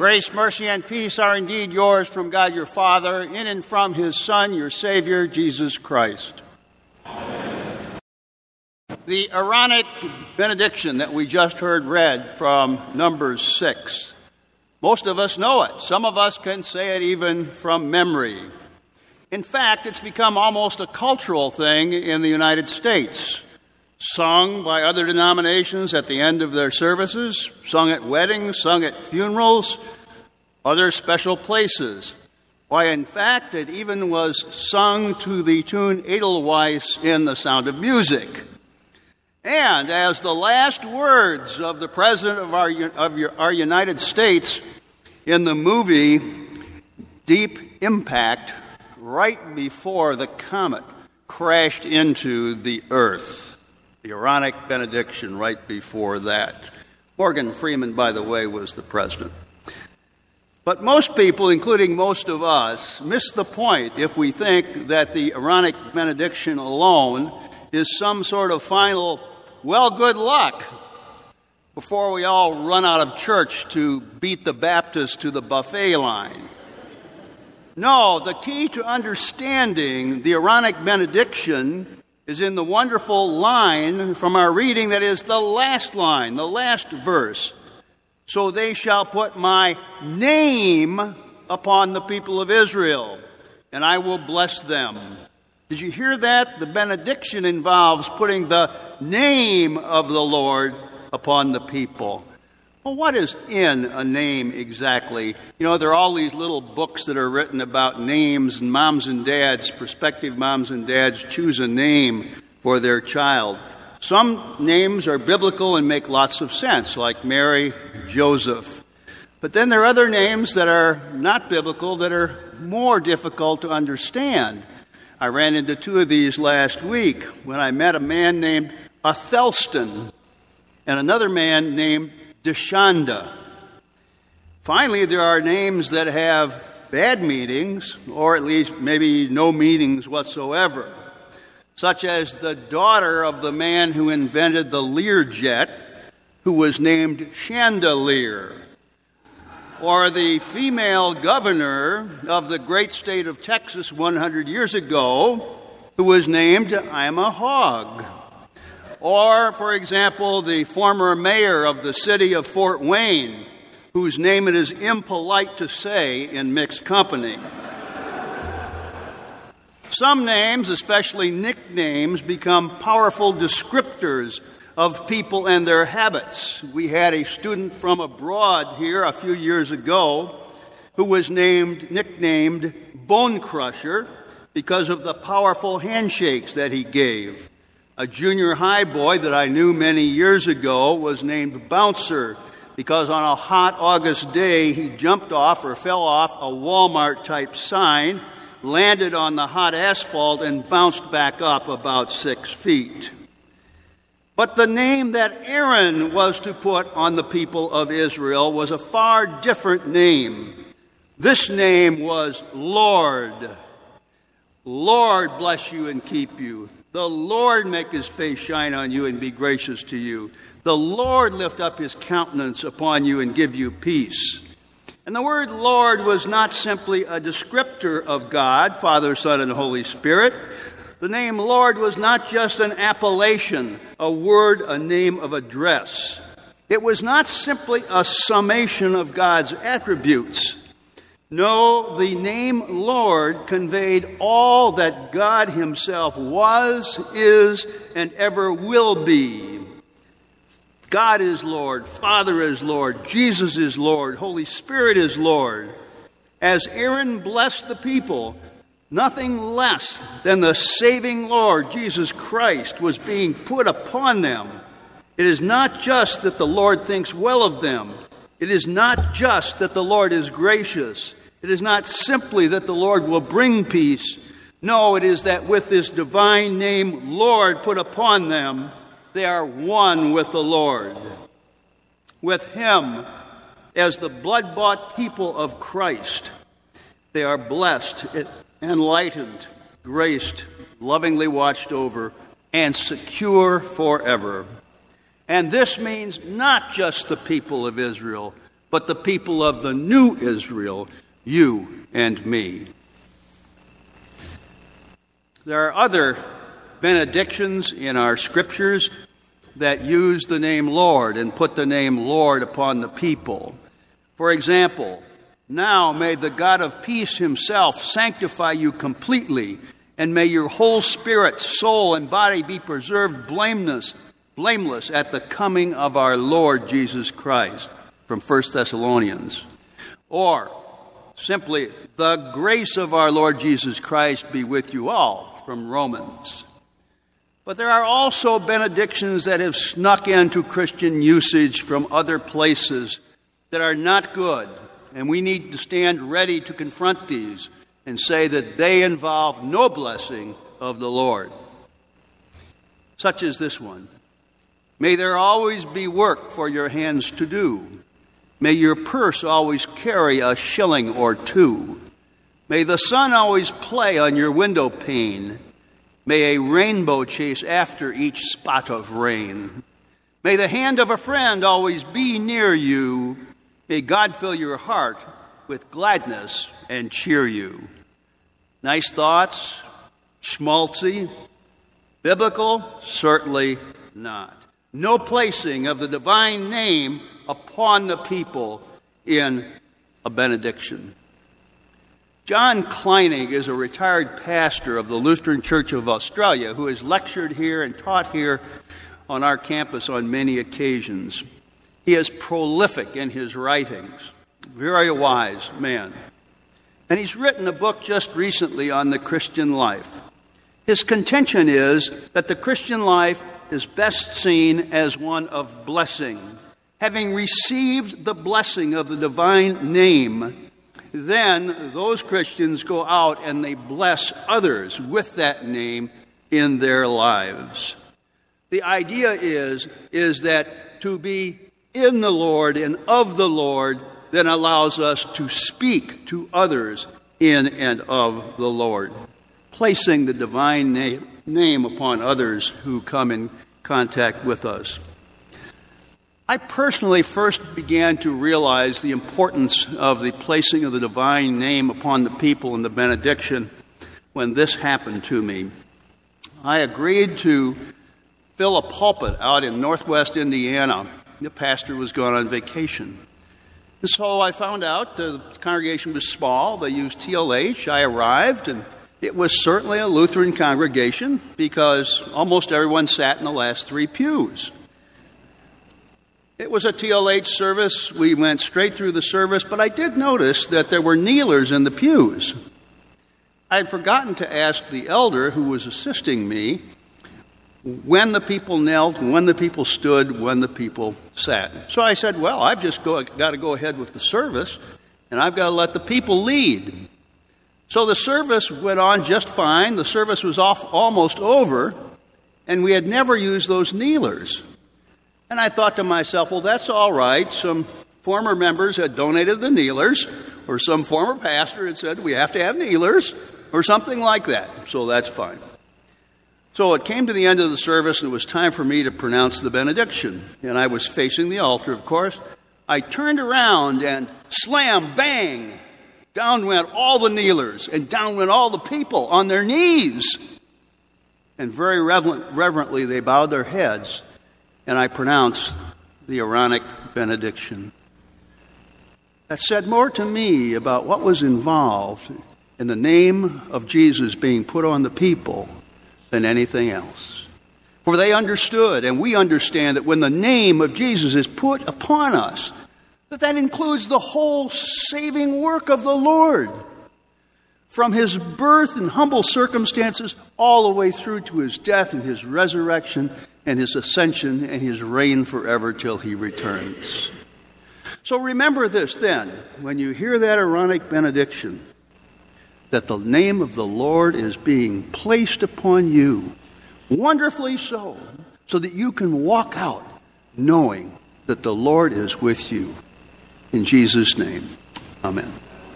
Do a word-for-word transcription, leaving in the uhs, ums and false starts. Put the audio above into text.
Grace, mercy, and peace are indeed yours from God your Father, in and from his Son, your Savior, Jesus Christ. The Aaronic benediction that we just heard read from Numbers six. Most of us know it. Some of us can say it even from memory. In fact, it's become almost a cultural thing in the United States. Sung by other denominations at the end of their services, sung at weddings, sung at funerals, other special places. Why, in fact, it even was sung to the tune Edelweiss in The Sound of Music. And as the last words of the President of our, of your, our United States in the movie Deep Impact, right before the comet crashed into the earth. The Aaronic benediction right before that. Morgan Freeman, by the way, was the president. But most people, including most of us, miss the point if we think that the Aaronic benediction alone is some sort of final, well, good luck, before we all run out of church to beat the Baptists to the buffet line. No, the key to understanding the Aaronic benediction is in the wonderful line from our reading that is the last line, the last verse. So they shall put my name upon the people of Israel, and I will bless them. Did you hear that? The benediction involves putting the name of the Lord upon the people. Well, what is in a name exactly? You know, there are all these little books that are written about names, and moms and dads, prospective moms and dads, choose a name for their child. Some names are biblical and make lots of sense, like Mary, Joseph. But then there are other names that are not biblical that are more difficult to understand. I ran into two of these last week when I met a man named Athelstan and another man named Deshanda. Finally, there are names that have bad meanings, or at least maybe no meanings whatsoever, such as the daughter of the man who invented the Learjet, who was named Chandelier, or the female governor of the great state of Texas one hundred years ago, who was named I'm a Hog. Or, for example, the former mayor of the city of Fort Wayne, whose name it is impolite to say in mixed company. Some names, especially nicknames, become powerful descriptors of people and their habits. We had a student from abroad here a few years ago who was named, nicknamed Bone Crusher because of the powerful handshakes that he gave. A junior high boy that I knew many years ago was named Bouncer because on a hot August day he jumped off or fell off a Walmart-type sign, landed on the hot asphalt, and bounced back up about six feet. But the name that Aaron was to put on the people of Israel was a far different name. This name was Lord. Lord bless you and keep you. The Lord make his face shine on you and be gracious to you. The Lord lift up his countenance upon you and give you peace. And the word Lord was not simply a descriptor of God, Father, Son, and Holy Spirit. The name Lord was not just an appellation, a word, a name of address. It was not simply a summation of God's attributes. No, the name Lord conveyed all that God himself was, is, and ever will be. God is Lord, Father is Lord, Jesus is Lord, Holy Spirit is Lord. As Aaron blessed the people, nothing less than the saving Lord, Jesus Christ, was being put upon them. It is not just that the Lord thinks well of them. It is not just that the Lord is gracious. It is not simply that the Lord will bring peace. No, it is that with this divine name, Lord, put upon them, they are one with the Lord. With him, as the blood-bought people of Christ, they are blessed, enlightened, graced, lovingly watched over, and secure forever. And this means not just the people of Israel, but the people of the new Israel, you and me. There are other benedictions in our scriptures that use the name Lord and put the name Lord upon the people. For example, now may the God of peace himself sanctify you completely, and may your whole spirit, soul, and body be preserved blameless, blameless at the coming of our Lord Jesus Christ, from First Thessalonians. Or simply, the grace of our Lord Jesus Christ be with you all, from Romans. But there are also benedictions that have snuck into Christian usage from other places that are not good, and we need to stand ready to confront these and say that they involve no blessing of the Lord. Such as this one. May there always be work for your hands to do. May your purse always carry a shilling or two. May the sun always play on your window pane. May a rainbow chase after each spot of rain. May the hand of a friend always be near you. May God fill your heart with gladness and cheer you. Nice thoughts? Schmaltzy? Biblical? Certainly not. No placing of the divine name upon the people in a benediction. John Kleinig is a retired pastor of the Lutheran Church of Australia who has lectured here and taught here on our campus on many occasions. He is prolific in his writings, very wise man. And he's written a book just recently on the Christian life. His contention is that the Christian life is best seen as one of blessing. Having received the blessing of the divine name, then those Christians go out and they bless others with that name in their lives. The idea is, is that to be in the Lord and of the Lord then allows us to speak to others in and of the Lord, placing the divine name, name upon others who come in contact with us. I personally first began to realize the importance of the placing of the divine name upon the people in the benediction when this happened to me. I agreed to fill a pulpit out in northwest Indiana. The pastor was gone on vacation. And so I found out the congregation was small. They used T L H. I arrived, and it was certainly a Lutheran congregation because almost everyone sat in the last three pews. It was a T L H service. We went straight through the service, but I did notice that there were kneelers in the pews. I had forgotten to ask the elder who was assisting me when the people knelt, when the people stood, when the people sat. So I said, well, I've just go, got to go ahead with the service, and I've got to let the people lead. So the service went on just fine. The service was off, almost over, and we had never used those kneelers. And I thought to myself, well, that's all right. Some former members had donated the kneelers, or some former pastor had said we have to have kneelers, or something like that. So that's fine. So it came to the end of the service, and it was time for me to pronounce the benediction. And I was facing the altar, of course. I turned around, and slam, bang, down went all the kneelers, and down went all the people on their knees. And very reverent, reverently, they bowed their heads, and I pronounced the Aaronic benediction. That said more to me about what was involved in the name of Jesus being put on the people than anything else. For they understood, and we understand, that when the name of Jesus is put upon us, that that includes the whole saving work of the Lord, from his birth in humble circumstances all the way through to his death and his resurrection and his ascension and his reign forever till he returns. So remember this then, when you hear that Aaronic benediction, that the name of the Lord is being placed upon you, wonderfully so, so that you can walk out knowing that the Lord is with you. In Jesus' name, amen.